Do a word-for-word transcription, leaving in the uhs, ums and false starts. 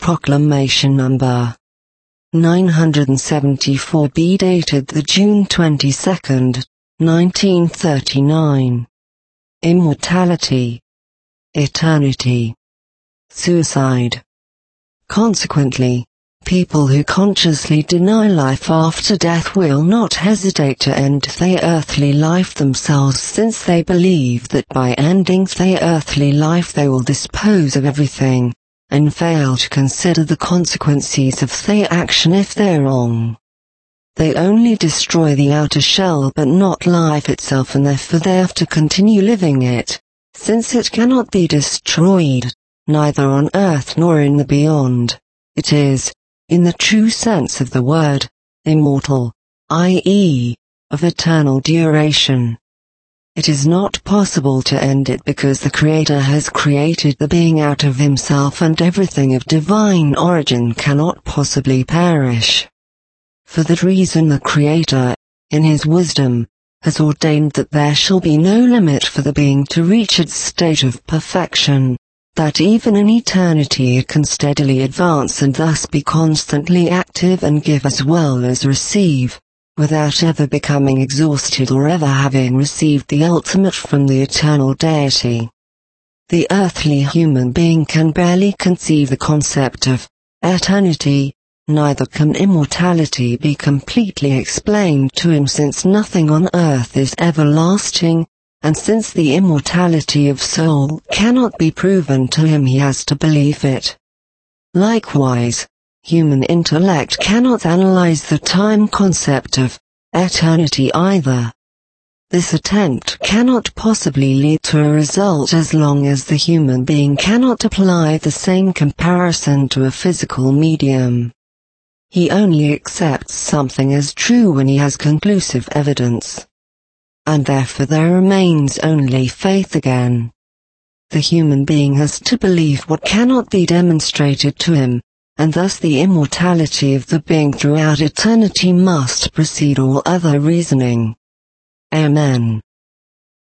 Proclamation number nine hundred seventy-four B dated the June twenty-second, nineteen thirty-nine. Immortality. Eternity. Suicide. Consequently, people who consciously deny life after death will not hesitate to end their earthly life themselves, since they believe that by ending their earthly life they will dispose of everything, and fail to consider the consequences of their action if they're wrong. They only destroy the outer shell but not life itself, and therefore they have to continue living it, since it cannot be destroyed, neither on earth nor in the beyond. It is, in the true sense of the word, immortal, that is, of eternal duration. It is not possible to end it because the Creator has created the being out of himself, and everything of divine origin cannot possibly perish. For that reason the Creator, in his wisdom, has ordained that there shall be no limit for the being to reach its state of perfection, that even in eternity it can steadily advance and thus be constantly active and give as well as receive, without ever becoming exhausted or ever having received the ultimate from the eternal deity. The earthly human being can barely conceive the concept of eternity, neither can immortality be completely explained to him, since nothing on earth is everlasting, and since the immortality of soul cannot be proven to him, he has to believe it. Likewise, human intellect cannot analyze the time concept of eternity either. This attempt cannot possibly lead to a result as long as the human being cannot apply the same comparison to a physical medium. He only accepts something as true when he has conclusive evidence. And therefore there remains only faith again. The human being has to believe what cannot be demonstrated to him, and thus the immortality of the being throughout eternity must precede all other reasoning. Amen.